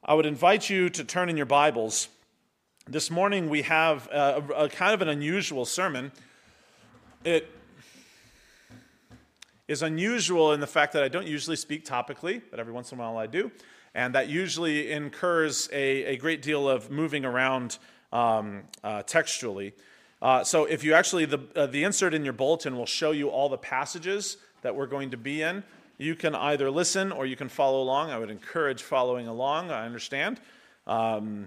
I would invite you to turn in your Bibles. This morning we have a kind of an unusual sermon. It is unusual in the fact that I don't usually speak topically, but every once in a while I do. And that usually incurs a great deal of moving around textually. So if you actually, the insert in your bulletin will show you all the passages that we're going to be in. You can either listen or you can follow along. I would encourage following along, I understand. My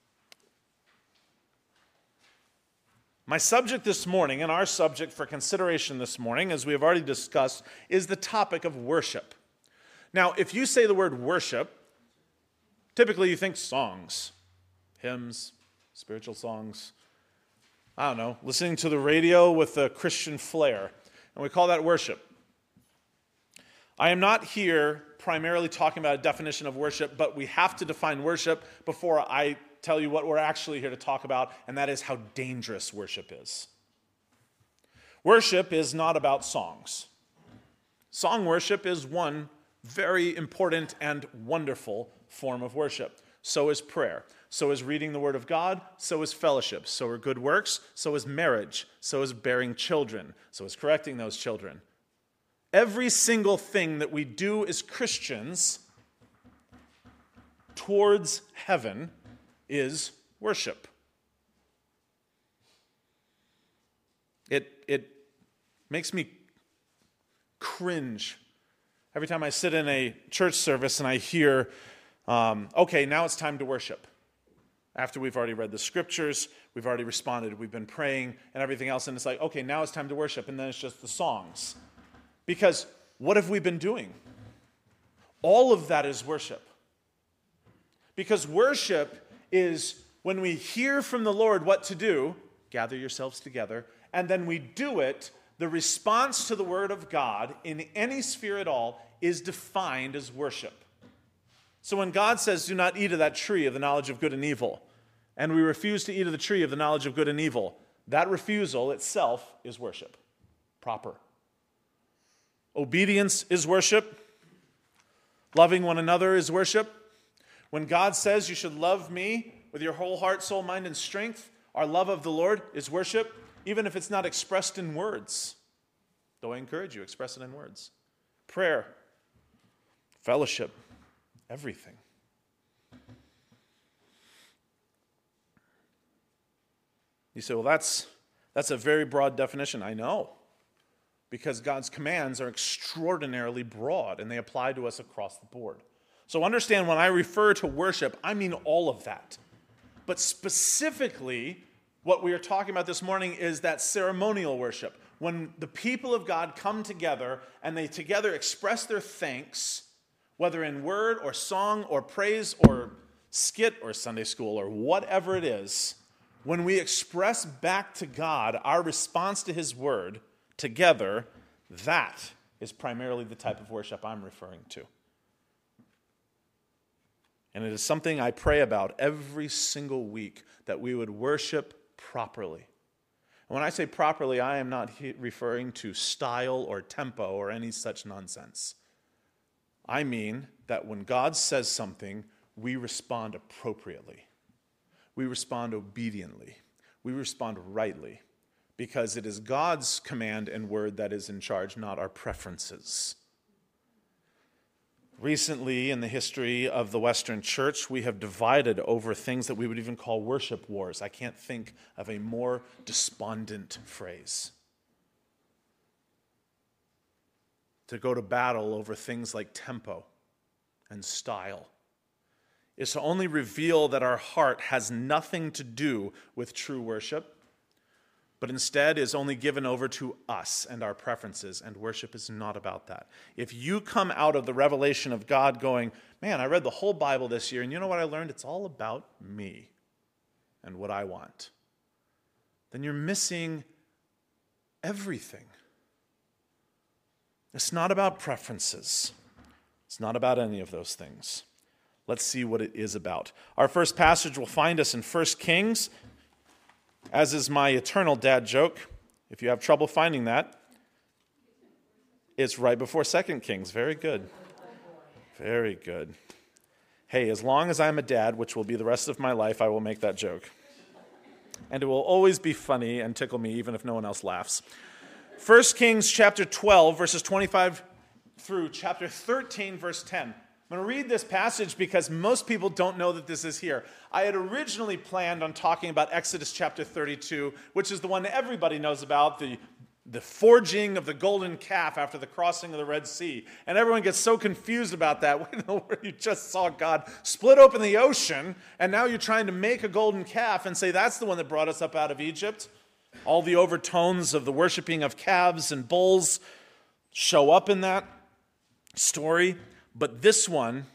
subject this morning, and our subject for consideration this morning, as we have already discussed, is the topic of worship. Now, if you say the word worship, typically you think songs, hymns, spiritual songs, I don't know, listening to the radio with a Christian flair, and we call that worship. I am not here primarily talking about a definition of worship, but we have to define worship before I tell you what we're actually here to talk about, and that is how dangerous worship is. Worship is not about songs. Song worship is one very important and wonderful form of worship. So is prayer. So is reading the Word of God. So is fellowship. So are good works. So is marriage. So is bearing children. So is correcting those children. Every single thing that we do as Christians towards heaven is worship. It makes me cringe every time I sit in a church service and I hear, okay, now it's time to worship. After we've already read the scriptures, we've already responded, we've been praying and everything else, and it's like, okay, now it's time to worship, and then it's just the songs. Because what have we been doing? All of that is worship. Because worship is when we hear from the Lord what to do, gather yourselves together, and then we do it. The response to the Word of God in any sphere at all is defined as worship. So when God says, do not eat of that tree of the knowledge of good and evil, and we refuse to eat of the tree of the knowledge of good and evil, that refusal itself is worship. Proper. Obedience is worship. Loving one another is worship. When God says you should love me with your whole heart, soul, mind, and strength, our love of the Lord is worship, even if it's not expressed in words. Though I encourage you, express it in words. Prayer, fellowship, everything. You say, well, that's a very broad definition. I know. Because God's commands are extraordinarily broad, and they apply to us across the board. So understand, when I refer to worship, I mean all of that. But specifically, what we are talking about this morning is that ceremonial worship. When the people of God come together, and they together express their thanks, whether in word or song or praise or skit or Sunday school or whatever it is, when we express back to God our response to His word, together, that is primarily the type of worship I'm referring to. And it is something I pray about every single week, that we would worship properly. And when I say properly, I am not referring to style or tempo or any such nonsense. I mean that when God says something, we respond appropriately. We respond obediently. We respond rightly. Because it is God's command and word that is in charge, not our preferences. Recently, in the history of the Western Church, we have divided over things that we would even call worship wars. I can't think of a more despondent phrase. To go to battle over things like tempo and style is to only reveal that our heart has nothing to do with true worship, but instead is only given over to us and our preferences, and worship is not about that. If you come out of the revelation of God going, man, I read the whole Bible this year, and you know what I learned? It's all about me and what I want, then you're missing everything. It's not about preferences. It's not about any of those things. Let's see what it is about. Our first passage will find us in 1 Kings. As is my eternal dad joke, if you have trouble finding that, it's right before 2 Kings. Very good. Very good. Hey, as long as I'm a dad, which will be the rest of my life, I will make that joke. And it will always be funny and tickle me even if no one else laughs. 1 Kings chapter 12, verses 25 through chapter 13, verse 10. I'm going to read this passage because most people don't know that this is here. I had originally planned on talking about Exodus chapter 32, which is the one everybody knows about, the forging of the golden calf after the crossing of the Red Sea. And everyone gets so confused about that. Where you just saw God split open the ocean, and now you're trying to make a golden calf and say that's the one that brought us up out of Egypt. All the overtones of the worshiping of calves and bulls show up in that story. But this one's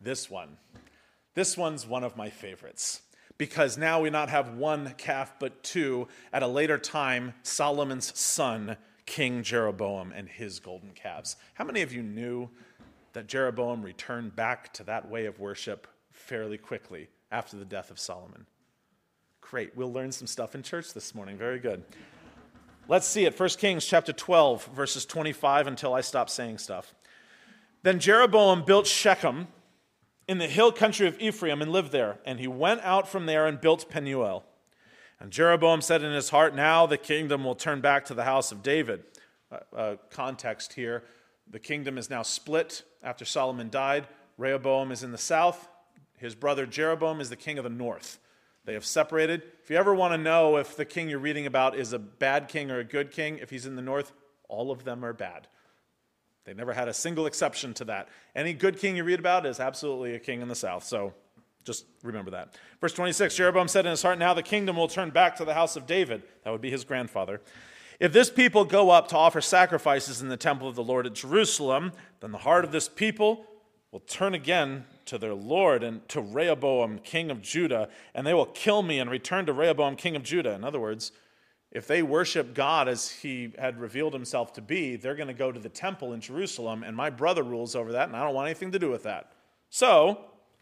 one of my favorites. Because now we not have one calf, but two. At a later time, Solomon's son, King Jeroboam, and his golden calves. How many of you knew that Jeroboam returned back to that way of worship fairly quickly after the death of Solomon? Great. We'll learn some stuff in church this morning. Very good. Let's see it. 1 Kings chapter 12, verses 25 until I stop saying stuff. Then Jeroboam built Shechem in the hill country of Ephraim and lived there. And he went out from there and built Penuel. And Jeroboam said in his heart, now the kingdom will turn back to the house of David. Context here. The kingdom is now split after Solomon died. Rehoboam is in the south. His brother Jeroboam is the king of the north. They have separated. If you ever want to know if the king you're reading about is a bad king or a good king, if he's in the north, all of them are bad. They never had a single exception to that. Any good king you read about is absolutely a king in the south. So just remember that. Verse 26, Jeroboam said in his heart, now the kingdom will turn back to the house of David. That would be his grandfather. If this people go up to offer sacrifices in the temple of the Lord at Jerusalem, then the heart of this people will turn again to their Lord and to Rehoboam, king of Judah, and they will kill me and return to Rehoboam, king of Judah. In other words, if they worship God as he had revealed himself to be, they're going to go to the temple in Jerusalem, and my brother rules over that, and I don't want anything to do with that. So,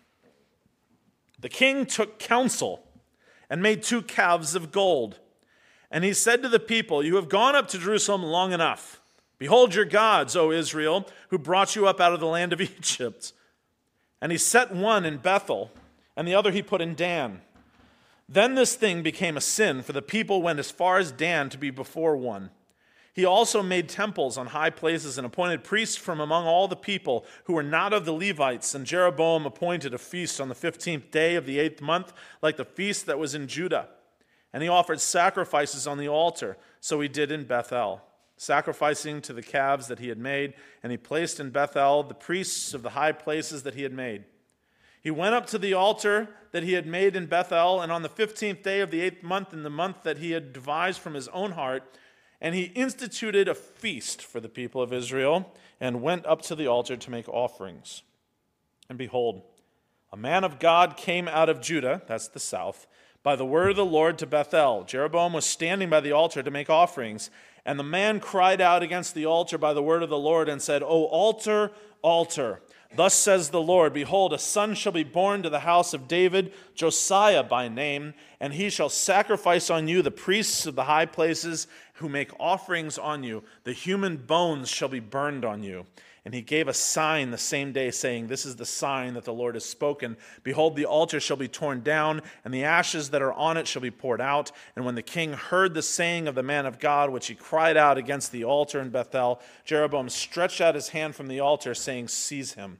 the king took counsel and made 2 calves of gold. And he said to the people, you have gone up to Jerusalem long enough. Behold your gods, O Israel, who brought you up out of the land of Egypt. And he set one in Bethel, and the other he put in Dan. Then this thing became a sin, for the people went as far as Dan to be before one. He also made temples on high places and appointed priests from among all the people who were not of the Levites. And Jeroboam appointed a feast on the 15th day of the 8th month, like the feast that was in Judah. And he offered sacrifices on the altar, so he did in Bethel, sacrificing to the calves that he had made. And he placed in Bethel the priests of the high places that he had made. He went up to the altar that he had made in Bethel, and on the 15th day of the 8th month, in the month that he had devised from his own heart, and he instituted a feast for the people of Israel, and went up to the altar to make offerings. And behold, a man of God came out of Judah, that's the south, by the word of the Lord to Bethel. Jeroboam was standing by the altar to make offerings, and the man cried out against the altar by the word of the Lord and said, O altar, altar, thus says the Lord, behold, a son shall be born to the house of David, Josiah by name, and he shall sacrifice on you the priests of the high places who make offerings on you. The human bones shall be burned on you. And he gave a sign the same day, saying, this is the sign that the Lord has spoken. Behold, the altar shall be torn down, and the ashes that are on it shall be poured out. And when the king heard the saying of the man of God, which he cried out against the altar in Bethel, Jeroboam stretched out his hand from the altar, saying, seize him.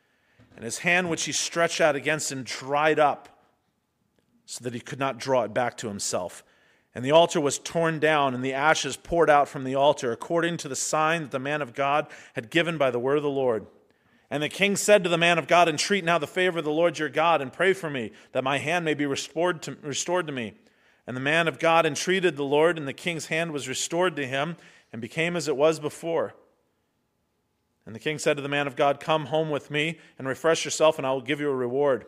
And his hand which he stretched out against him dried up, so that he could not draw it back to himself. And the altar was torn down, and the ashes poured out from the altar, according to the sign that the man of God had given by the word of the Lord. And the king said to the man of God, entreat now the favor of the Lord your God, and pray for me, that my hand may be restored to me. And the man of God entreated the Lord, and the king's hand was restored to him, and became as it was before. And the king said to the man of God, come home with me, and refresh yourself, and I will give you a reward.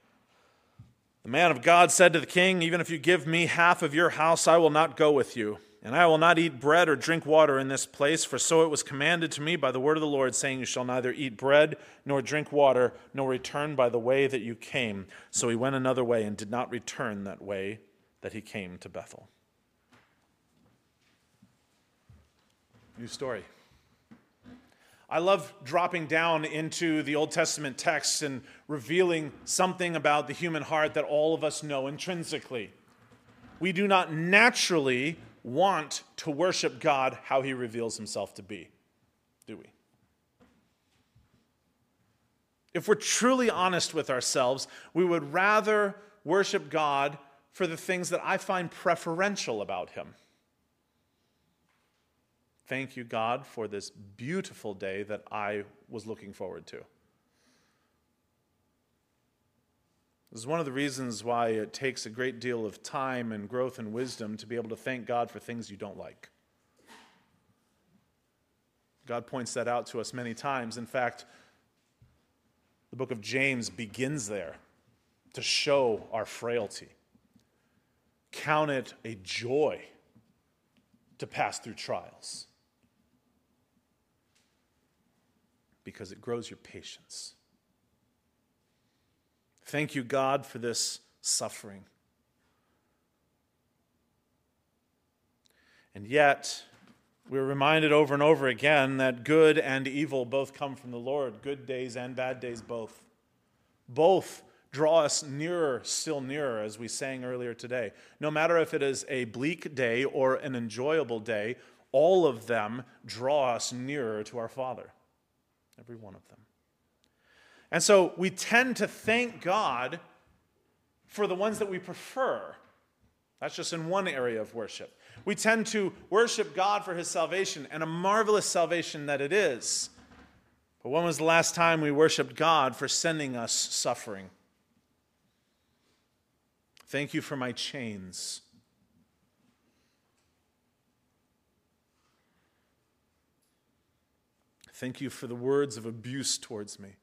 The man of God said to the king, even if you give me half of your house, I will not go with you. And I will not eat bread or drink water in this place, for so it was commanded to me by the word of the Lord, saying, you shall neither eat bread nor drink water, nor return by the way that you came. So he went another way and did not return that way that he came to Bethel. New story. I love dropping down into the Old Testament texts and revealing something about the human heart that all of us know intrinsically. We do not naturally want to worship God how he reveals himself to be, do we? If we're truly honest with ourselves, we would rather worship God for the things that I find preferential about him. Thank you, God, for this beautiful day that I was looking forward to. This is one of the reasons why it takes a great deal of time and growth and wisdom to be able to thank God for things you don't like. God points that out to us many times. In fact, the book of James begins there to show our frailty. Count it a joy to pass through trials, because it grows your patience. Thank you, God, for this suffering. And yet, we're reminded over and over again that good and evil both come from the Lord. Good days and bad days both. Both draw us nearer, still nearer, as we sang earlier today. No matter if it is a bleak day or an enjoyable day, all of them draw us nearer to our Father. Every one of them. And so we tend to thank God for the ones that we prefer. That's just in one area of worship. We tend to worship God for his salvation, and a marvelous salvation that it is. But when was the last time we worshiped God for sending us suffering? Thank you for my chains. Thank you for the words of abuse towards me.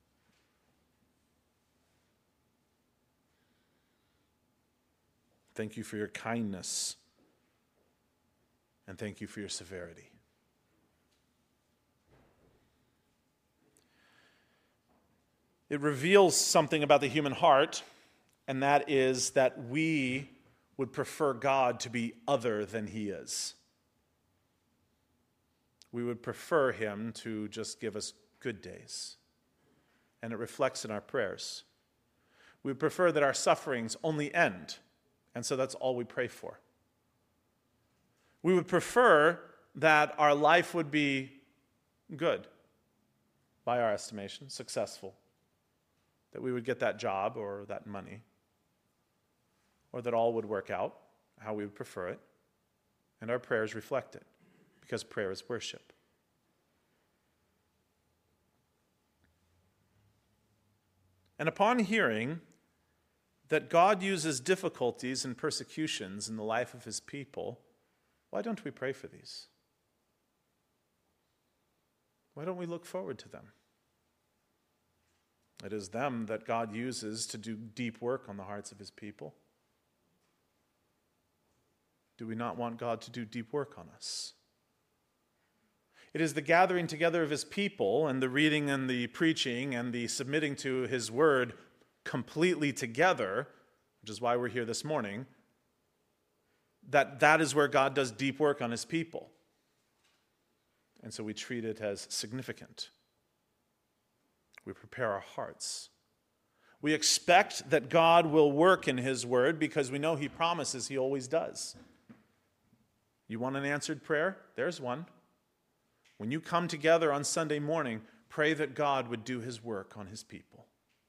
Thank you for your kindness. And thank you for your severity. It reveals something about the human heart, and that is that we would prefer God to be other than he is. We would prefer him to just give us good days. And it reflects in our prayers. We would prefer that our sufferings only end, and so that's all we pray for. We would prefer that our life would be good, by our estimation, successful, that we would get that job or that money, or that all would work out how we would prefer it, and our prayers reflect it. Because prayer is worship. And upon hearing that God uses difficulties and persecutions in the life of his people, why don't we pray for these? Why don't we look forward to them? It is them that God uses to do deep work on the hearts of his people. Do we not want God to do deep work on us? It is the gathering together of his people and the reading and the preaching and the submitting to his word completely together, which is why we're here this morning, that is where God does deep work on his people. And so we treat it as significant. We prepare our hearts. We expect that God will work in his word because we know he promises he always does. You want an answered prayer? There's one. When you come together on Sunday morning, pray that God would do his work on his people.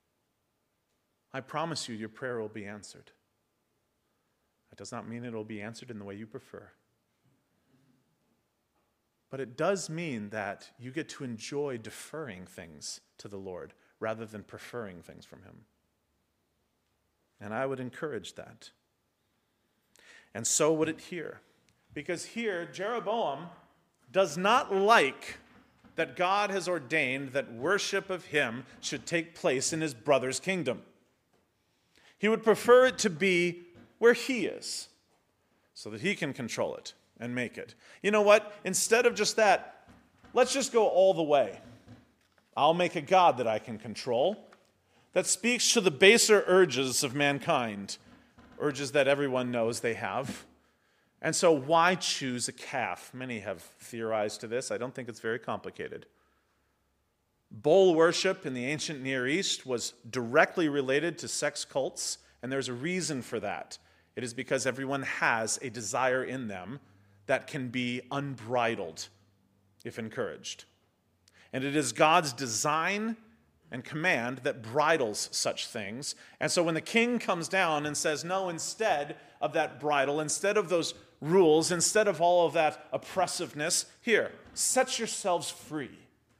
I promise you, your prayer will be answered. That does not mean it will be answered in the way you prefer. But it does mean that you get to enjoy deferring things to the Lord rather than preferring things from him. And I would encourage that. And so would it here. Because here, Jeroboam does not like that God has ordained that worship of him should take place in his brother's kingdom. He would prefer it to be where he is, so that he can control it and make it. You know what? Instead of just that, let's just go all the way. I'll make a God that I can control, that speaks to the baser urges of mankind, urges that everyone knows they have. And so why choose a calf? Many have theorized to this. I don't think it's very complicated. Bull worship in the ancient Near East was directly related to sex cults, and there's a reason for that. It is because everyone has a desire in them that can be unbridled if encouraged. And it is God's design and command that bridles such things. And so when the king comes down and says, no, instead of that bridle, instead of those rules, instead of all of that oppressiveness, here, set yourselves free.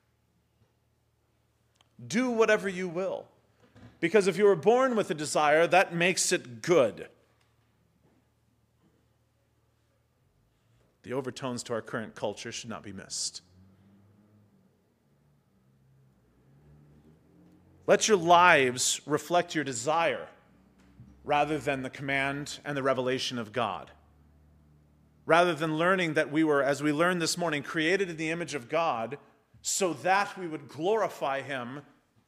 Do whatever you will. Because if you were born with a desire, that makes it good. The overtones to our current culture should not be missed. Let your lives reflect your desire rather than the command and the revelation of God. Rather than learning that we were, as we learned this morning, created in the image of God so that we would glorify Him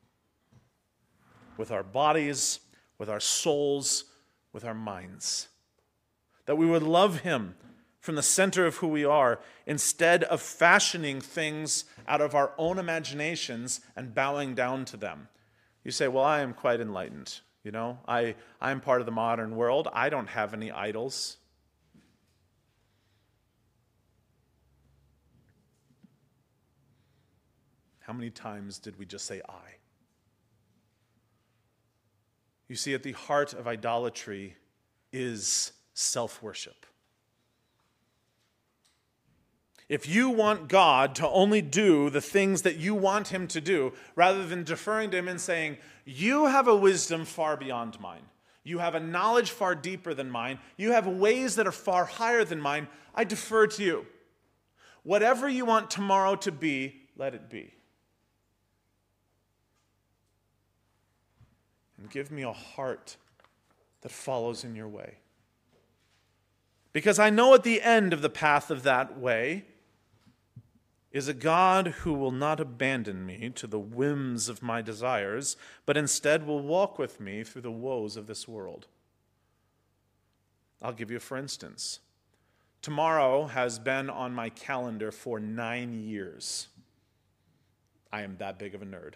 with our bodies, with our souls, with our minds. That we would love Him from the center of who we are, instead of fashioning things out of our own imaginations and bowing down to them. You say, well, I am quite enlightened. You know, I'm part of the modern world. I don't have any idols. How many times did we just say I? You see, at the heart of idolatry is self-worship. If you want God to only do the things that you want Him to do, rather than deferring to Him and saying, you have a wisdom far beyond mine. You have a knowledge far deeper than mine. You have ways that are far higher than mine. I defer to you. Whatever you want tomorrow to be, let it be. And give me a heart that follows in your way. Because I know at the end of the path of that way is a God who will not abandon me to the whims of my desires, but instead will walk with me through the woes of this world. I'll give you for instance. Tomorrow has been on my calendar for 9 years. I am that big of a nerd.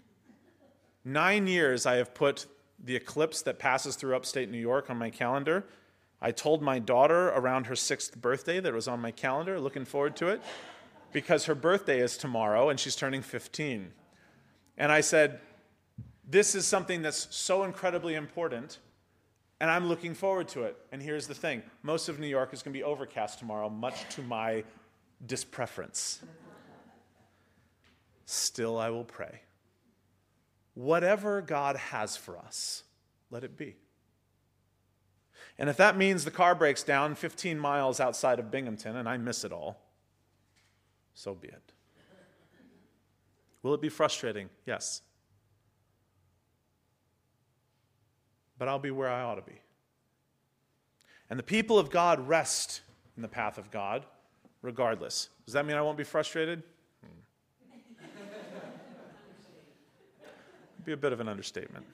9 years I have put the eclipse that passes through upstate New York on my calendar. I told my daughter around her 6th birthday that it was on my calendar, looking forward to it, because her birthday is tomorrow and she's turning 15. And I said, this is something that's so incredibly important, and I'm looking forward to it. And here's the thing. Most of New York is going to be overcast tomorrow, much to my dispreference. Still, I will pray. Whatever God has for us, let it be. And if that means the car breaks down 15 miles outside of Binghamton and I miss it all, so be it. Will it be frustrating? Yes. But I'll be where I ought to be. And the people of God rest in the path of God regardless. Does that mean I won't be frustrated? Be a bit of an understatement.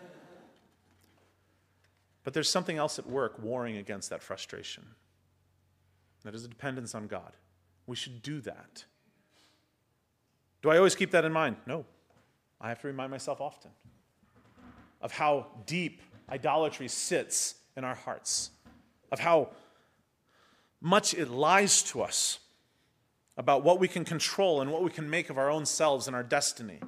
But there's something else at work warring against that frustration. That is a dependence on God. We should do that. Do I always keep that in mind? No. I have to remind myself often of how deep idolatry sits in our hearts, of how much it lies to us about what we can control and what we can make of our own selves and our destiny.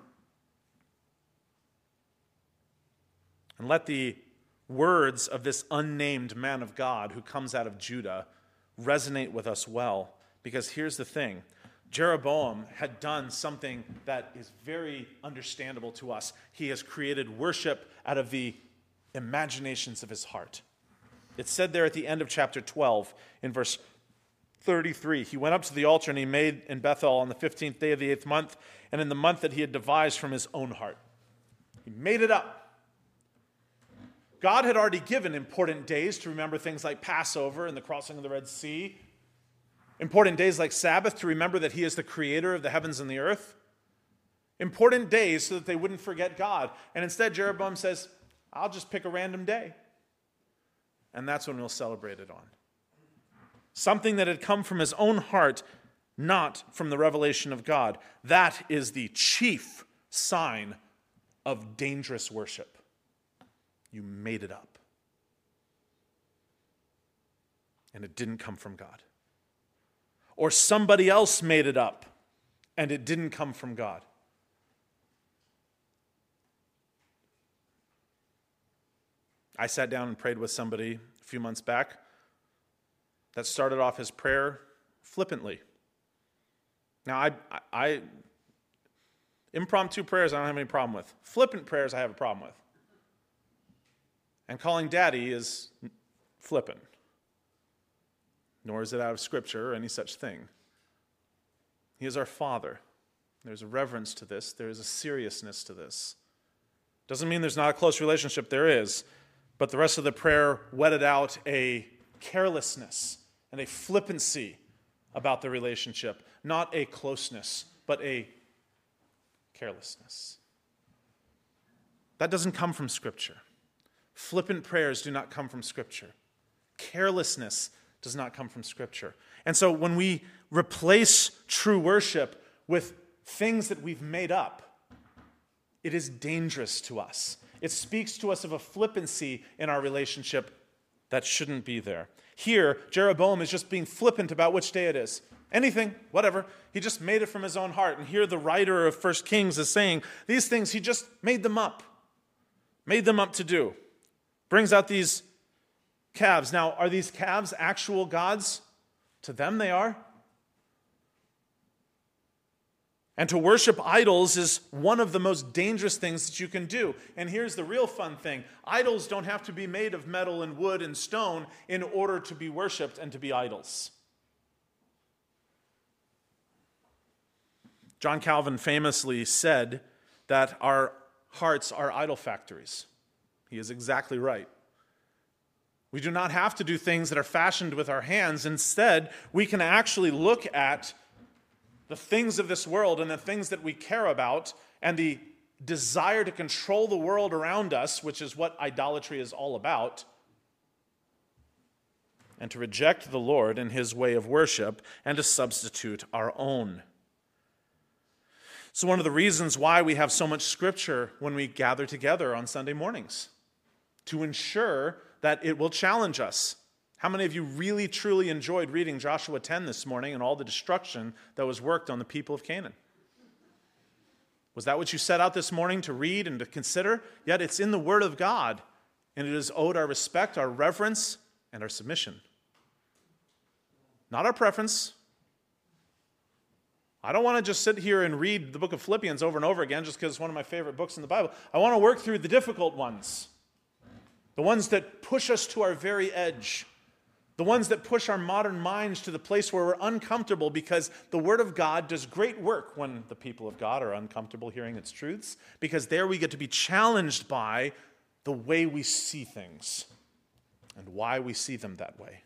And let the words of this unnamed man of God who comes out of Judah resonate with us well. Because here's the thing. Jeroboam had done something that is very understandable to us. He has created worship out of the imaginations of his heart. It's said there at the end of chapter 12 in verse 33. He went up to the altar and he made in Bethel on the 15th day of the 8th month and in the month that he had devised from his own heart. He made it up. God had already given important days to remember things like Passover and the crossing of the Red Sea. Important days like Sabbath to remember that He is the creator of the heavens and the earth. Important days so that they wouldn't forget God. And instead, Jeroboam says, I'll just pick a random day. And that's when we'll celebrate it on. Something that had come from his own heart, not from the revelation of God. That is the chief sign of dangerous worship. You made it up. And it didn't come from God. Or somebody else made it up, and it didn't come from God. I sat down and prayed with somebody a few months back that started off his prayer flippantly. Now, I impromptu prayers I don't have any problem with. Flippant prayers I have a problem with. And calling Daddy is flippant. Nor is it out of Scripture or any such thing. He is our Father. There's a reverence to this. There is a seriousness to this. Doesn't mean there's not a close relationship. There is. But the rest of the prayer wedded out a carelessness and a flippancy about the relationship. Not a closeness, but a carelessness. That doesn't come from Scripture. Flippant prayers do not come from Scripture. Carelessness does not come from Scripture. And so when we replace true worship with things that we've made up, it is dangerous to us. It speaks to us of a flippancy in our relationship that shouldn't be there. Here, Jeroboam is just being flippant about which day it is. Anything, whatever. He just made it from his own heart. And here the writer of 1 Kings is saying these things, he just made them up. Made them up to do. Brings out these calves. Now, are these calves actual gods? To them they are. And to worship idols is one of the most dangerous things that you can do. And here's the real fun thing. Idols don't have to be made of metal and wood and stone in order to be worshipped and to be idols. John Calvin famously said that our hearts are idol factories. He is exactly right. We do not have to do things that are fashioned with our hands. Instead, we can actually look at the things of this world and the things that we care about and the desire to control the world around us, which is what idolatry is all about, and to reject the Lord and his way of worship and to substitute our own. So one of the reasons why we have so much Scripture when we gather together on Sunday mornings, to ensure that it will challenge us. How many of you really, truly enjoyed reading Joshua 10 this morning and all the destruction that was worked on the people of Canaan? Was that what you set out this morning to read and to consider? Yet it's in the Word of God, and it is owed our respect, our reverence, and our submission. Not our preference. I don't want to just sit here and read the book of Philippians over and over again just because it's one of my favorite books in the Bible. I want to work through the difficult ones, the ones that push us to our very edge. The ones that push our modern minds to the place where we're uncomfortable because the Word of God does great work when the people of God are uncomfortable hearing its truths, because there we get to be challenged by the way we see things and why we see them that way.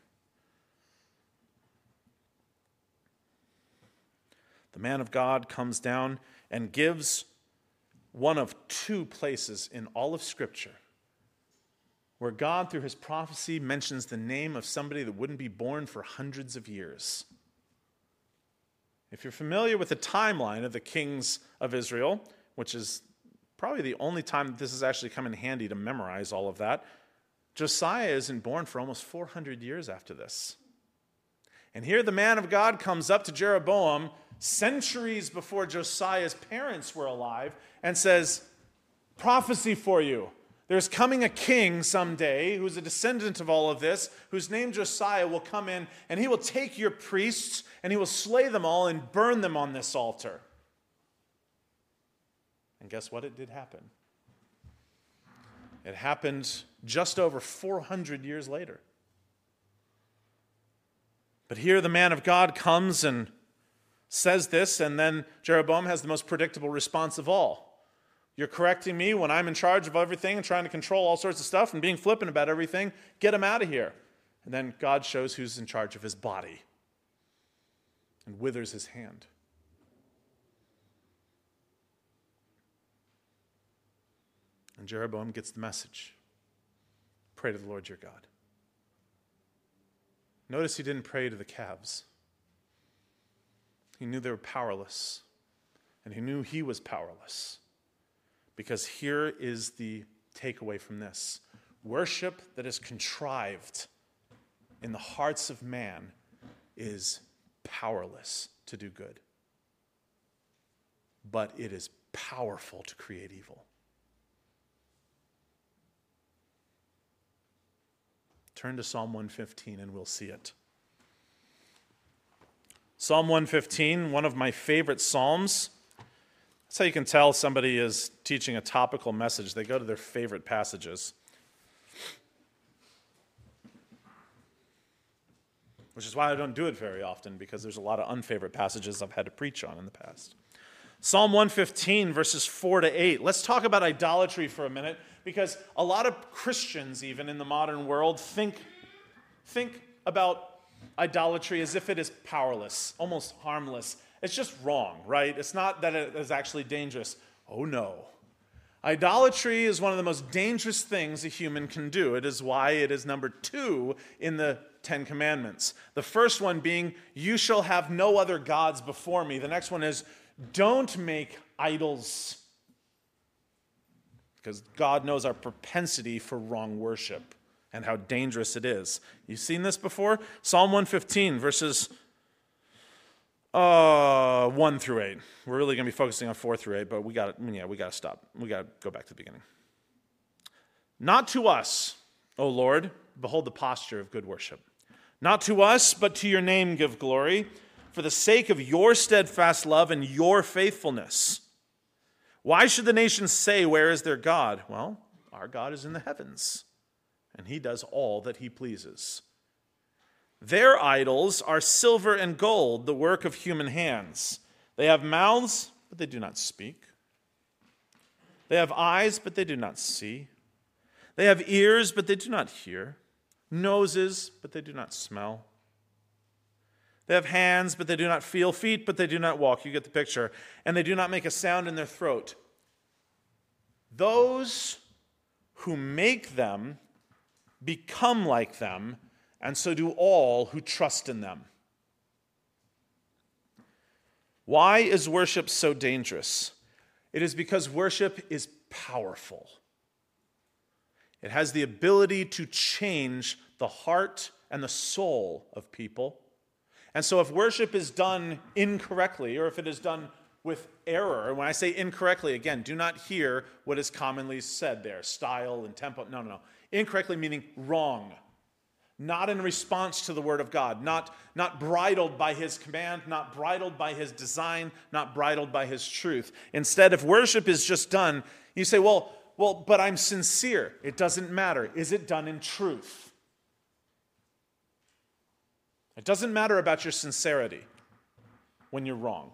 The man of God comes down and gives one of two places in all of Scripture where God, through his prophecy, mentions the name of somebody that wouldn't be born for hundreds of years. If you're familiar with the timeline of the kings of Israel, which is probably the only time that this has actually come in handy to memorize all of that, Josiah isn't born for almost 400 years after this. And here the man of God comes up to Jeroboam centuries before Josiah's parents were alive and says, prophecy for you. There's coming a king someday who's a descendant of all of this, whose name Josiah will come in, and he will take your priests, and he will slay them all and burn them on this altar. And guess what? It did happen. It happened just over 400 years later. But here the man of God comes and says this, and then Jeroboam has the most predictable response of all. You're correcting me when I'm in charge of everything and trying to control all sorts of stuff and being flippant about everything. Get him out of here. And then God shows who's in charge of his body and withers his hand. And Jeroboam gets the message. Pray to the Lord your God. Notice he didn't pray to the calves. He knew they were powerless, and he knew he was powerless. Because here is the takeaway from this. Worship that is contrived in the hearts of man is powerless to do good. But it is powerful to create evil. Turn to Psalm 115 and we'll see it. Psalm 115, one of my favorite psalms. That's how you can tell somebody is teaching a topical message. They go to their favorite passages. Which is why I don't do it very often, because there's a lot of unfavorite passages I've had to preach on in the past. Psalm 115, verses 4 to 8. Let's talk about idolatry for a minute, because a lot of Christians, even in the modern world, think about idolatry as if it is powerless, almost harmless. It's just wrong, right? It's not that it is actually dangerous. Oh no. Idolatry is one of the most dangerous things a human can do. It is why it is number 2 in the Ten Commandments. The first one being, you shall have no other gods before me. The next one is, don't make idols. Because God knows our propensity for wrong worship and how dangerous it is. You've seen this before? Psalm 115, verses 1 through 8. We're really going to be focusing on 4 through 8, but we got to stop. We got to go back to the beginning. Not to us, O Lord, behold the posture of good worship. Not to us, but to your name give glory, for the sake of your steadfast love and your faithfulness. Why should the nations say, where is their God? Well, our God is in the heavens, and he does all that he pleases. Their idols are silver and gold, the work of human hands. They have mouths, but they do not speak. They have eyes, but they do not see. They have ears, but they do not hear. Noses, but they do not smell. They have hands, but they do not feel. Feet, but they do not walk. You get the picture. And they do not make a sound in their throat. Those who make them become like them, and so do all who trust in them. Why is worship so dangerous? It is because worship is powerful. It has the ability to change the heart and the soul of people. And so if worship is done incorrectly, or if it is done with error, and when I say incorrectly, again, do not hear what is commonly said there, style and tempo. No. Incorrectly meaning wrong. Not in response to the word of God, not bridled by his command, not bridled by his design, not bridled by his truth. Instead, if worship is just done, you say, well, but I'm sincere. It doesn't matter. Is it done in truth? It doesn't matter about your sincerity when you're wrong.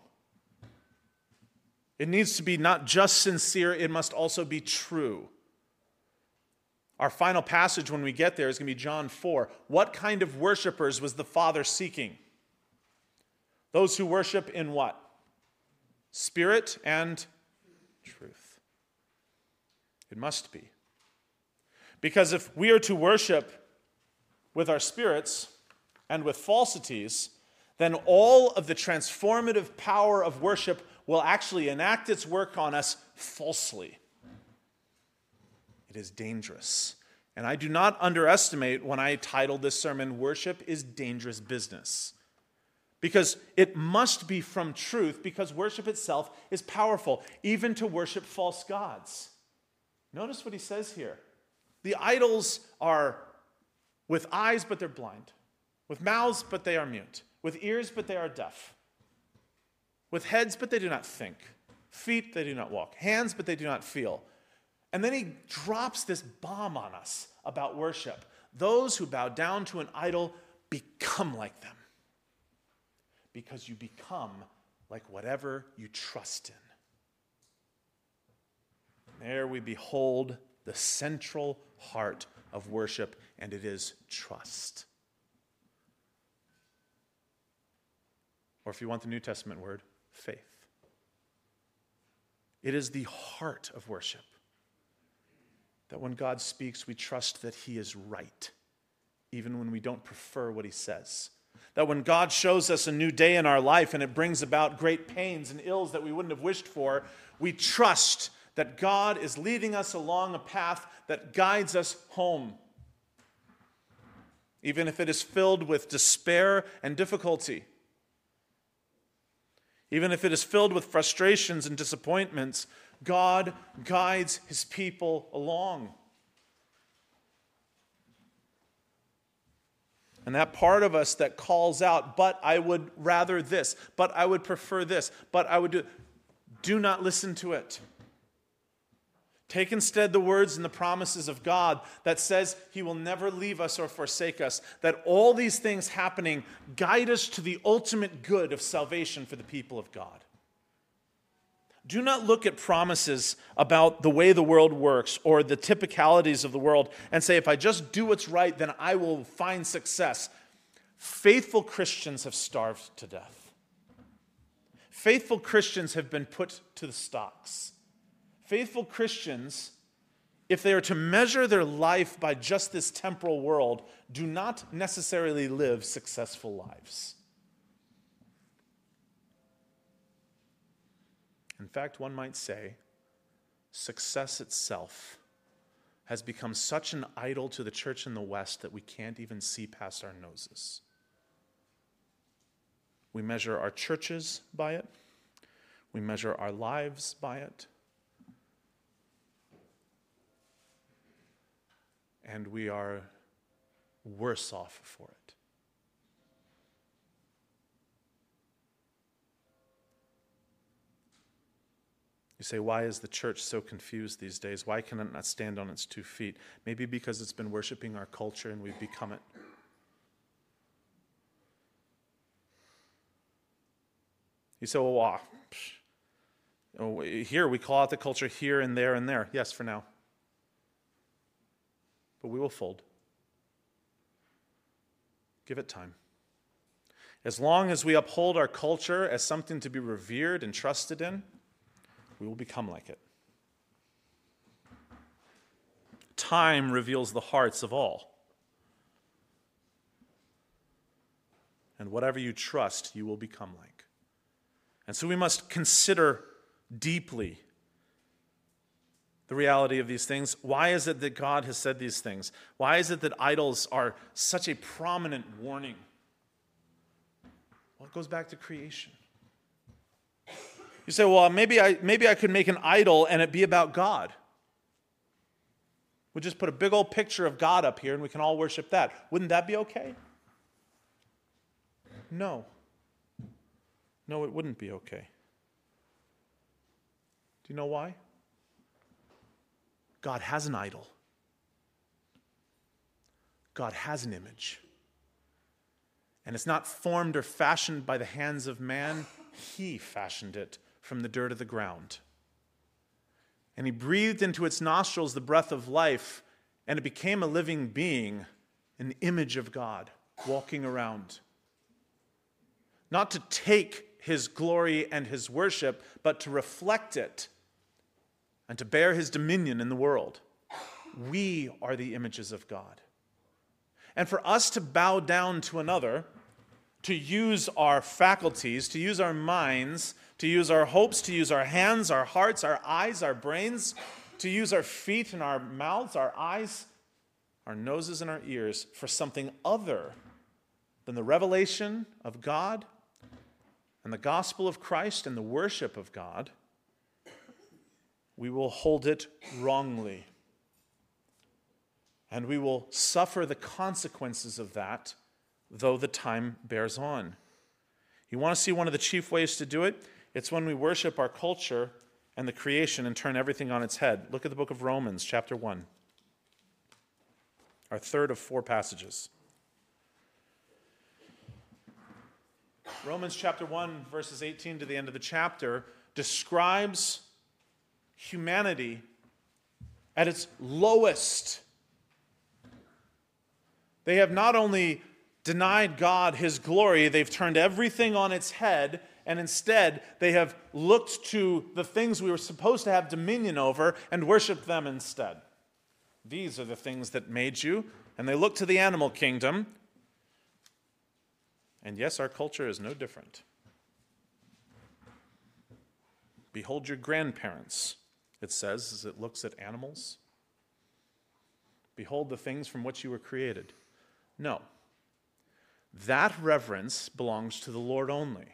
It needs to be not just sincere, it must also be true. Our final passage when we get there is going to be John 4. What kind of worshipers was the Father seeking? Those who worship in what? Spirit and truth. It must be. Because if we are to worship with our spirits and with falsities, then all of the transformative power of worship will actually enact its work on us falsely. It is dangerous. And I do not underestimate when I titled this sermon, Worship is Dangerous Business. Because it must be from truth, because worship itself is powerful, even to worship false gods. Notice what he says here. The idols are with eyes, but they're blind. With mouths, but they are mute. With ears, but they are deaf. With heads, but they do not think. Feet, they do not walk. Hands, but they do not feel. And then he drops this bomb on us about worship. Those who bow down to an idol become like them. Because you become like whatever you trust in. There we behold the central heart of worship, and it is trust. Or if you want the New Testament word, faith. It is the heart of worship. That when God speaks, we trust that he is right, even when we don't prefer what he says. That when God shows us a new day in our life and it brings about great pains and ills that we wouldn't have wished for, we trust that God is leading us along a path that guides us home, even if it is filled with despair and difficulty, even if it is filled with frustrations and disappointments. God guides his people along. And that part of us that calls out, but I would rather this, but I would prefer this, but I would do not listen to it. Take instead the words and the promises of God that says he will never leave us or forsake us, that all these things happening guide us to the ultimate good of salvation for the people of God. Do not look at promises about the way the world works or the typicalities of the world and say, if I just do what's right, then I will find success. Faithful Christians have starved to death. Faithful Christians have been put to the stocks. Faithful Christians, if they are to measure their life by just this temporal world, do not necessarily live successful lives. In fact, one might say, success itself has become such an idol to the church in the West that we can't even see past our noses. We measure our churches by it. We measure our lives by it. And we are worse off for it. You say, why is the church so confused these days? Why can it not stand on its 2 feet? Maybe because it's been worshiping our culture and we've become it. You say, well, here we call out the culture here and there and there. Yes, for now. But we will fold. Give it time. As long as we uphold our culture as something to be revered and trusted in, we will become like it. Time reveals the hearts of all. And whatever you trust, you will become like. And so we must consider deeply the reality of these things. Why is it that God has said these things? Why is it that idols are such a prominent warning? Well, it goes back to creation. You say, well, maybe I could make an idol and it be about God. We'll just put a big old picture of God up here and we can all worship that. Wouldn't that be okay? No. No, it wouldn't be okay. Do you know why? God has an idol. God has an image. And it's not formed or fashioned by the hands of man. He fashioned it from the dirt of the ground. And he breathed into its nostrils the breath of life, and it became a living being, an image of God, walking around. Not to take his glory and his worship, but to reflect it and to bear his dominion in the world. We are the images of God. And for us to bow down to another, to use our faculties, to use our minds, to use our hopes, to use our hands, our hearts, our eyes, our brains, to use our feet and our mouths, our eyes, our noses and our ears for something other than the revelation of God and the gospel of Christ and the worship of God, we will hold it wrongly. And we will suffer the consequences of that, though the time bears on. You want to see one of the chief ways to do it? It's when we worship our culture and the creation and turn everything on its head. Look at the book of Romans, chapter 1. Our third of 4 passages. Romans chapter 1, verses 18 to the end of the chapter, describes humanity at its lowest. They have not only denied God his glory, they've turned everything on its head, and instead they have looked to the things we were supposed to have dominion over and worshiped them instead. These are the things that made you, and they look to the animal kingdom. And yes, our culture is no different. Behold your grandparents it says, as it looks at animals? Behold the things from which you were created. No. That reverence belongs to the Lord only.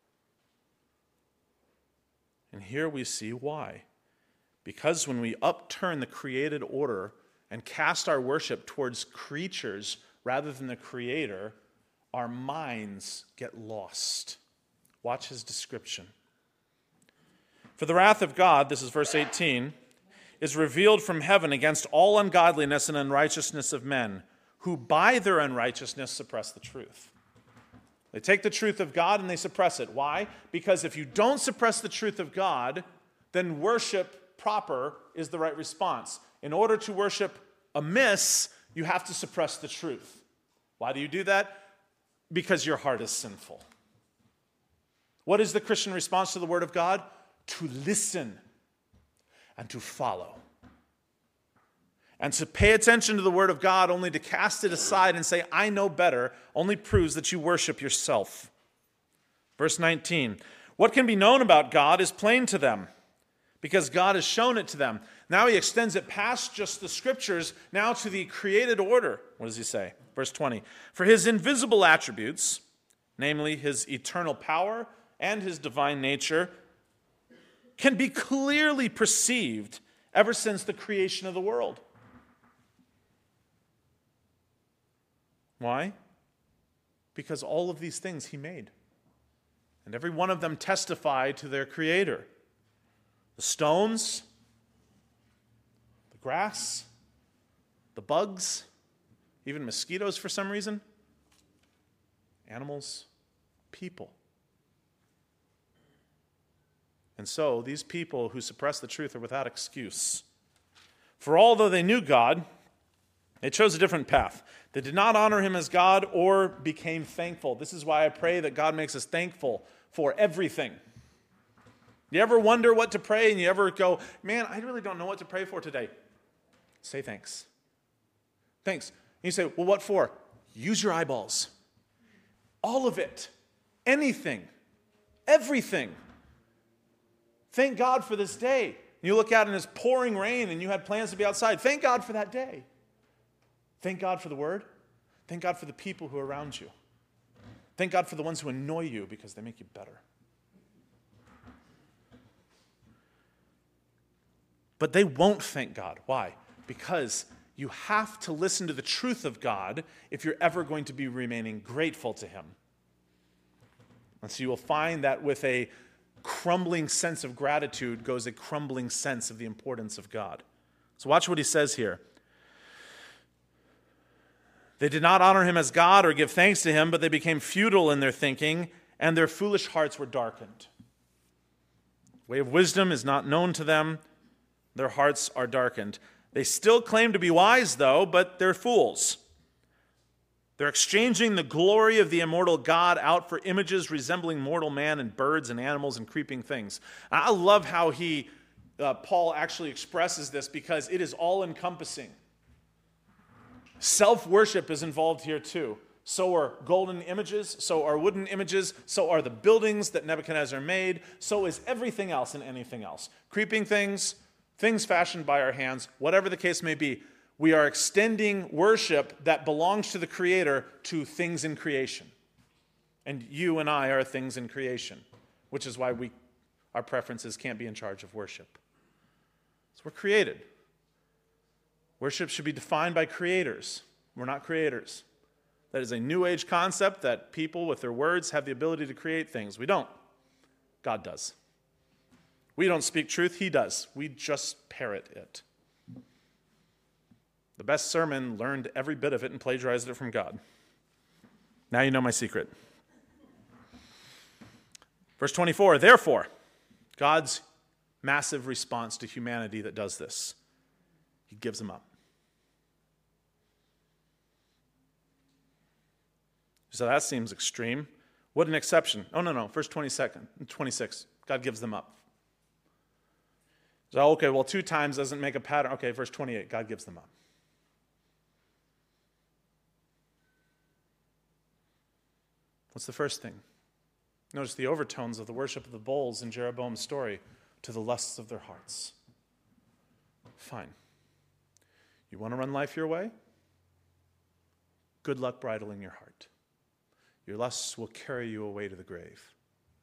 And here we see why. Because when we upturn the created order and cast our worship towards creatures rather than the Creator, our minds get lost. Watch his description. For the wrath of God, this is verse 18, is revealed from heaven against all ungodliness and unrighteousness of men, who by their unrighteousness suppress the truth. They take the truth of God and they suppress it. Why? Because if you don't suppress the truth of God, then worship proper is the right response. In order to worship amiss, you have to suppress the truth. Why do you do that? Because your heart is sinful. What is the Christian response to the Word of God? To listen and to follow. And to pay attention to the Word of God only to cast it aside and say, I know better, only proves that you worship yourself. Verse 19, what can be known about God is plain to them, because God has shown it to them. Now he extends it past just the Scriptures, now to the created order. What does he say? Verse 20, for his invisible attributes, namely his eternal power and his divine nature, can be clearly perceived ever since the creation of the world. Why? Because all of these things he made. And every one of them testify to their Creator. The stones, the grass, the bugs, even mosquitoes for some reason, animals, people. And so these people who suppress the truth are without excuse. For although they knew God, they chose a different path. They did not honor him as God or became thankful. This is why I pray that God makes us thankful for everything. You ever wonder what to pray and you ever go, man, I really don't know what to pray for today? Say thanks. Thanks. And you say, well, what for? Use your eyeballs. All of it. Anything. Everything. Thank God for this day. And you look out and it's pouring rain and you had plans to be outside. Thank God for that day. Thank God for the Word. Thank God for the people who are around you. Thank God for the ones who annoy you because they make you better. But they won't thank God. Why? Because you have to listen to the truth of God if you're ever going to be remaining grateful to him. And so you will find that with a crumbling sense of gratitude goes a crumbling sense of the importance of God. So watch what he says here. They did not honor him as God or give thanks to him, but they became futile in their thinking, and their foolish hearts were darkened. The way of wisdom is not known to them. Their hearts are darkened. They still claim to be wise, though, but they're fools. They're exchanging the glory of the immortal God out for images resembling mortal man and birds and animals and creeping things. I love how Paul actually expresses this because it is all-encompassing. Self-worship is involved here too. So are golden images, so are wooden images, so are the buildings that Nebuchadnezzar made, so is everything else and anything else. Creeping things, things fashioned by our hands, whatever the case may be, we are extending worship that belongs to the Creator to things in creation. And you and I are things in creation, which is why our preferences can't be in charge of worship. So we're created. Worship should be defined by creators. We're not creators. That is a New Age concept that people with their words have the ability to create things. We don't. God does. We don't speak truth. He does. We just parrot it. The best sermon learned every bit of it and plagiarized it from God. Now you know my secret. Verse 24, therefore, God's massive response to humanity that does this. He gives them up. So that seems extreme. What an exception. Oh, no. Verse 26. God gives them up. So, okay, well, 2 times doesn't make a pattern. Okay, verse 28. God gives them up. What's the first thing? Notice the overtones of the worship of the bulls in Jeroboam's story to the lusts of their hearts. Fine. You want to run life your way? Good luck bridling your heart. Your lusts will carry you away to the grave.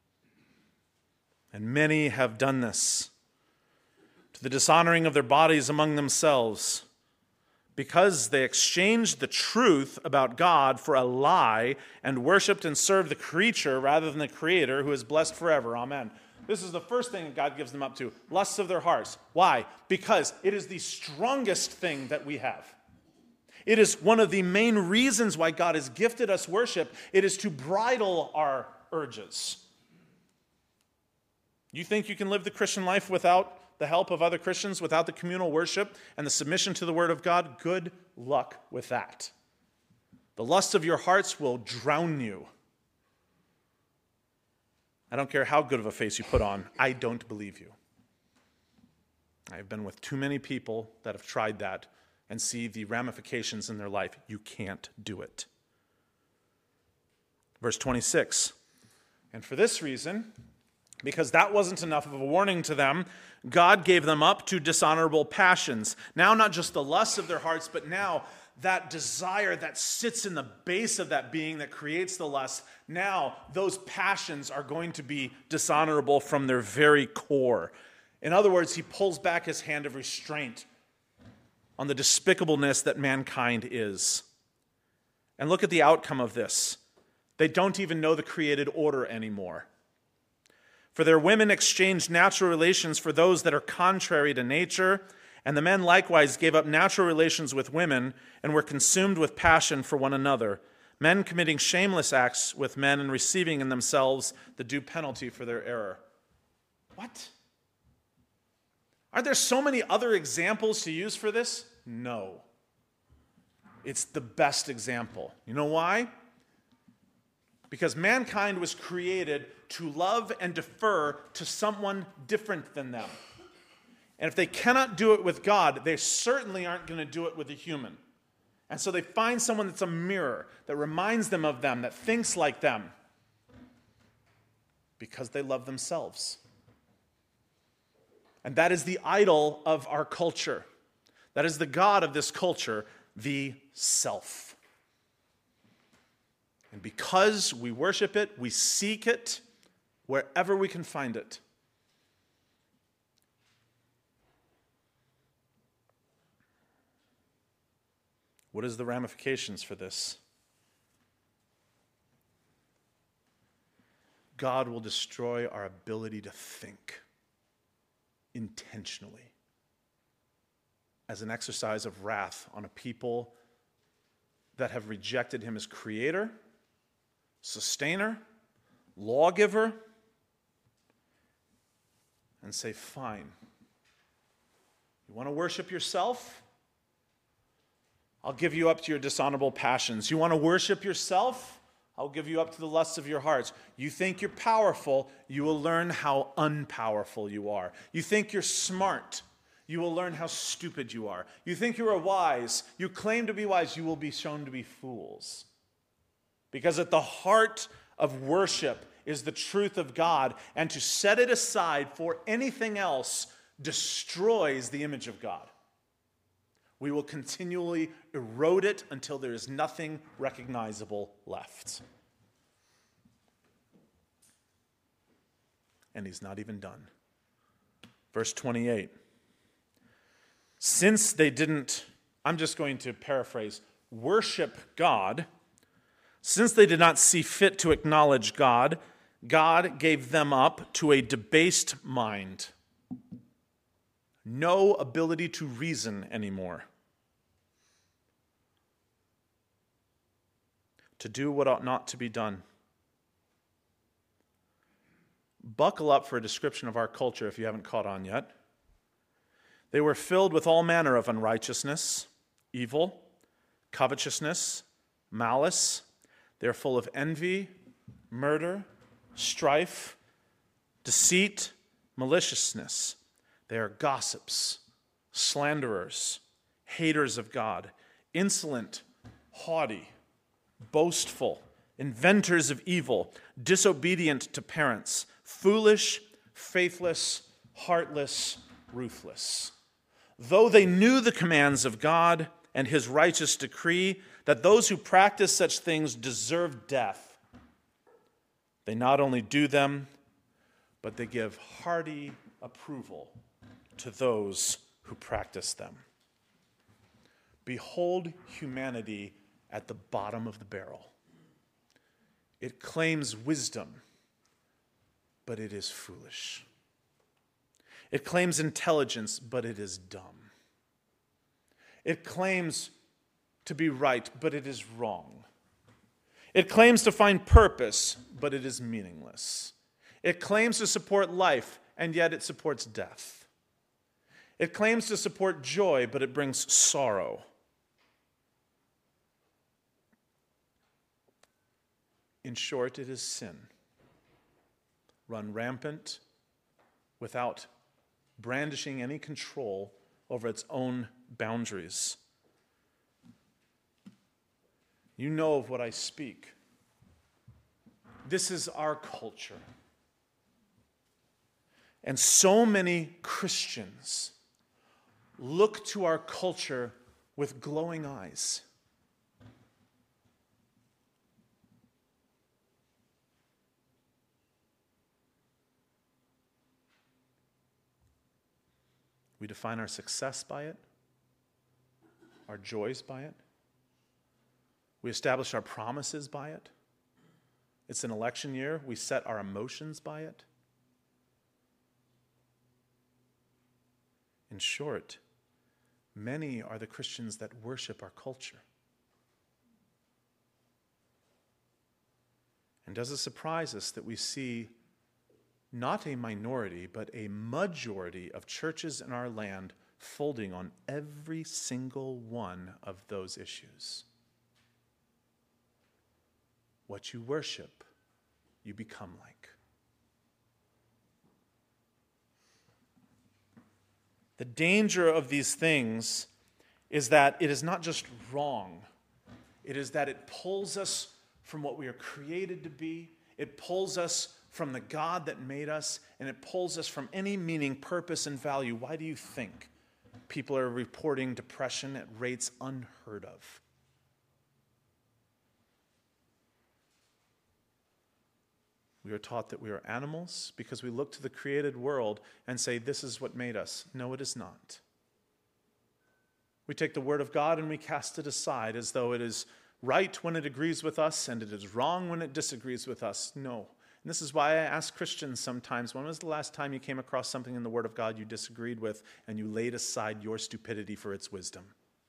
And many have done this to the dishonoring of their bodies among themselves, because they exchanged the truth about God for a lie and worshipped and served the creature rather than the Creator, who is blessed forever. Amen. This is the first thing that God gives them up to, lusts of their hearts. Why? Because it is the strongest thing that we have. It is one of the main reasons why God has gifted us worship. It is to bridle our urges. You think you can live the Christian life without the help of other Christians, without the communal worship and the submission to the Word of God? Good luck with that. The lust of your hearts will drown you. I don't care how good of a face you put on. I don't believe you. I have been with too many people that have tried that and see the ramifications in their life. You can't do it. Verse 26. And for this reason, because that wasn't enough of a warning to them, God gave them up to dishonorable passions. Now not just the lusts of their hearts, but now that desire that sits in the base of that being that creates the lust, now those passions are going to be dishonorable from their very core. In other words, he pulls back his hand of restraint on the despicableness that mankind is. And look at the outcome of this. They don't even know the created order anymore. For their women exchanged natural relations for those that are contrary to nature, and the men likewise gave up natural relations with women and were consumed with passion for one another, men committing shameless acts with men and receiving in themselves the due penalty for their error. What? Aren't there so many other examples to use for this? No. It's the best example. You know why? Because mankind was created to love and defer to someone different than them. And if they cannot do it with God, they certainly aren't going to do it with a human. And so they find someone that's a mirror, that reminds them of them, that thinks like them, because they love themselves. And that is the idol of our culture. That is the god of this culture, the self. And because we worship it, we seek it wherever we can find it. What is the ramifications for this? God will destroy our ability to think intentionally as an exercise of wrath on a people that have rejected him as creator, sustainer, lawgiver, and say, fine, you want to worship yourself? I'll give you up to your dishonorable passions. You want to worship yourself? I'll give you up to the lusts of your hearts. You think you're powerful, you will learn how unpowerful you are. You think you're smart, you will learn how stupid you are. You think you are wise, you claim to be wise, you will be shown to be fools. Because at the heart of worship is the truth of God, and to set it aside for anything else destroys the image of God. We will continually erode it until there is nothing recognizable left. And he's not even done. Verse 28. Since they didn't, I'm just going to paraphrase, worship God, since they did not see fit to acknowledge God, God gave them up to a debased mind. No ability to reason anymore. To do what ought not to be done. Buckle up for a description of our culture if you haven't caught on yet. They were filled with all manner of unrighteousness, evil, covetousness, malice. They are full of envy, murder, strife, deceit, maliciousness. They are gossips, slanderers, haters of God, insolent, haughty, boastful, inventors of evil, disobedient to parents, foolish, faithless, heartless, ruthless. though they knew the commands of God and his righteous decree that those who practice such things deserve death, they not only do them, but they give hearty approval to those who practice them. Behold humanity at the bottom of the barrel. It claims wisdom, but it is foolish. It claims intelligence, but it is dumb. It claims to be right, but it is wrong. It claims to find purpose, but it is meaningless. It claims to support life, and yet it supports death. It claims to support joy, but it brings sorrow. In short, it is sin, run rampant without brandishing any control over its own boundaries. You know of what I speak. This is our culture. And so many Christians look to our culture with glowing eyes. We define our success by it, our joys by it. We establish our promises by it. It's an election year. We set our emotions by it. In short, many are the Christians that worship our culture. And does it surprise us that we see not a minority, but a majority of churches in our land folding on every single one of those issues? What you worship, you become like. The danger of these things is that it is not just wrong. It is that it pulls us from what we are created to be. It pulls us from the God that made us, and it pulls us from any meaning, purpose, and value. Why do you think people are reporting depression at rates unheard of? We are taught that we are animals because we look to the created world and say, this is what made us. No, it is not. We take the Word of God and we cast it aside as though it is right when it agrees with us and it is wrong when it disagrees with us. No. And this is why I ask Christians sometimes, when was the last time you came across something in the Word of God you disagreed with and you laid aside your stupidity for its wisdom?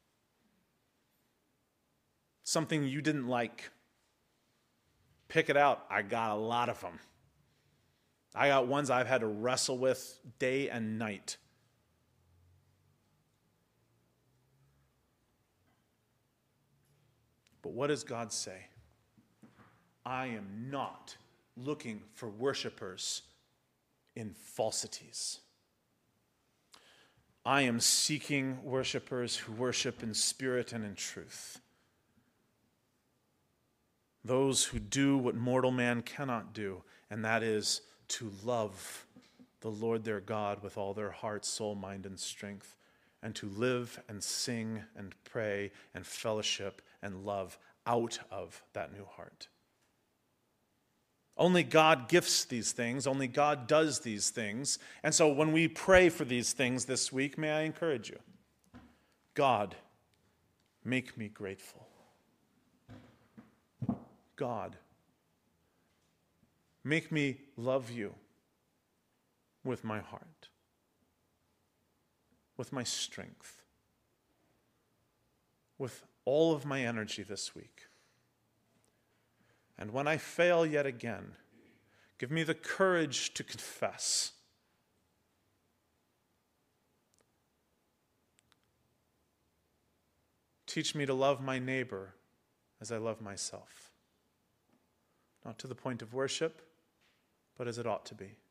Something you didn't like. Pick it out. I got a lot of them. I got ones I've had to wrestle with day and night. But what does God say? I am not looking for worshipers in falsities. I am seeking worshipers who worship in spirit and in truth. Those who do what mortal man cannot do, and that is to love the Lord their God with all their heart, soul, mind, and strength, and to live and sing and pray and fellowship and love out of that new heart. Only God gifts these things. Only God does these things. And so when we pray for these things this week, may I encourage you, God, make me grateful. God, make me love you with my heart, with my strength, with all of my energy this week. And when I fail yet again, give me the courage to confess. Teach me to love my neighbor as I love myself. Not to the point of worship, but as it ought to be.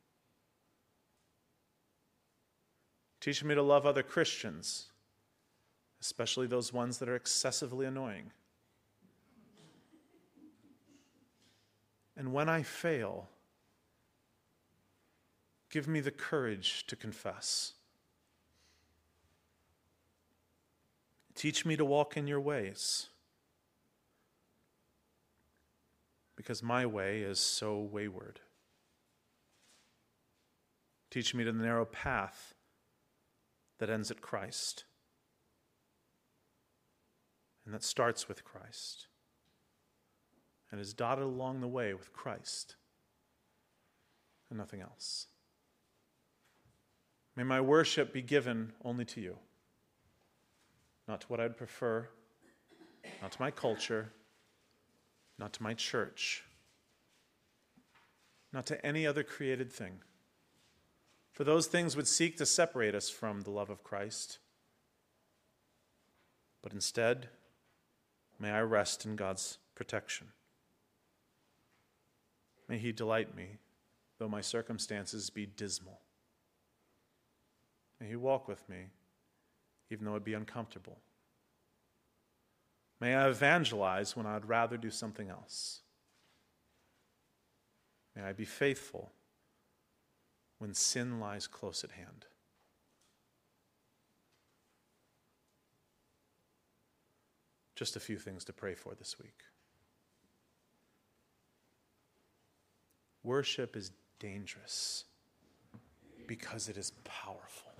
Teach me to love other Christians, especially those ones that are excessively annoying. And when I fail, give me the courage to confess. Teach me to walk in your ways, because my way is so wayward. Teach me the narrow path that ends at Christ and that starts with Christ and is dotted along the way with Christ and nothing else. May my worship be given only to you, not to what I'd prefer, not to my culture, not to my church, not to any other created thing. For those things would seek to separate us from the love of Christ. But instead, may I rest in God's protection. May he delight me, though my circumstances be dismal. May he walk with me, even though it be uncomfortable. May I evangelize when I'd rather do something else. May I be faithful when sin lies close at hand. Just a few things to pray for this week. Worship is dangerous because it is powerful.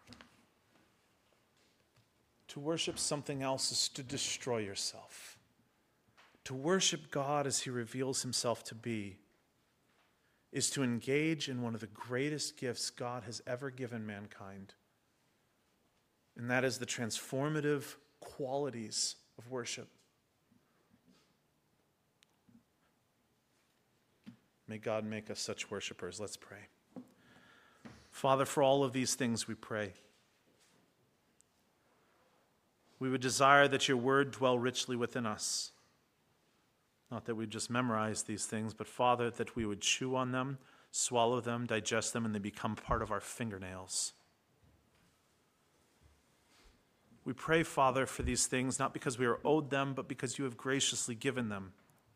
To worship something else is to destroy yourself. To worship God as he reveals himself to be is to engage in one of the greatest gifts God has ever given mankind. And that is the transformative qualities of worship. May God make us such worshipers. Let's pray. Father, for all of these things we pray. We would desire that your word dwell richly within us. Not that we just memorize these things, but Father, that we would chew on them, swallow them, digest them, and they become part of our fingernails. We pray, Father, for these things, not because we are owed them, but because you have graciously given them.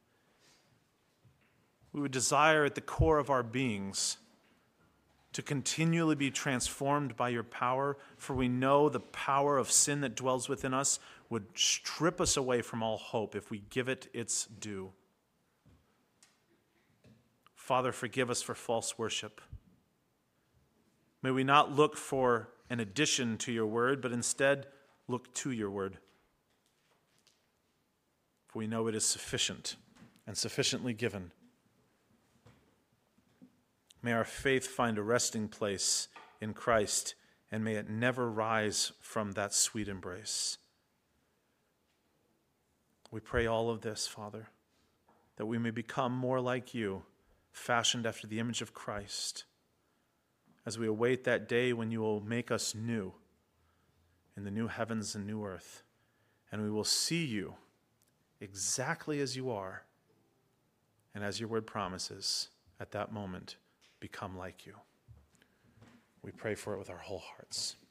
We would desire at the core of our beings to continually be transformed by your power, for we know the power of sin that dwells within us would strip us away from all hope if we give it its due. Father, forgive us for false worship. May we not look for an addition to your word, but instead look to your word. For we know it is sufficient and sufficiently given. May our faith find a resting place in Christ, and may it never rise from that sweet embrace. We pray all of this, Father, that we may become more like you, fashioned after the image of Christ, as we await that day when you will make us new in the new heavens and new earth, and we will see you exactly as you are, and as your word promises, at that moment, become like you. We pray for it with our whole hearts.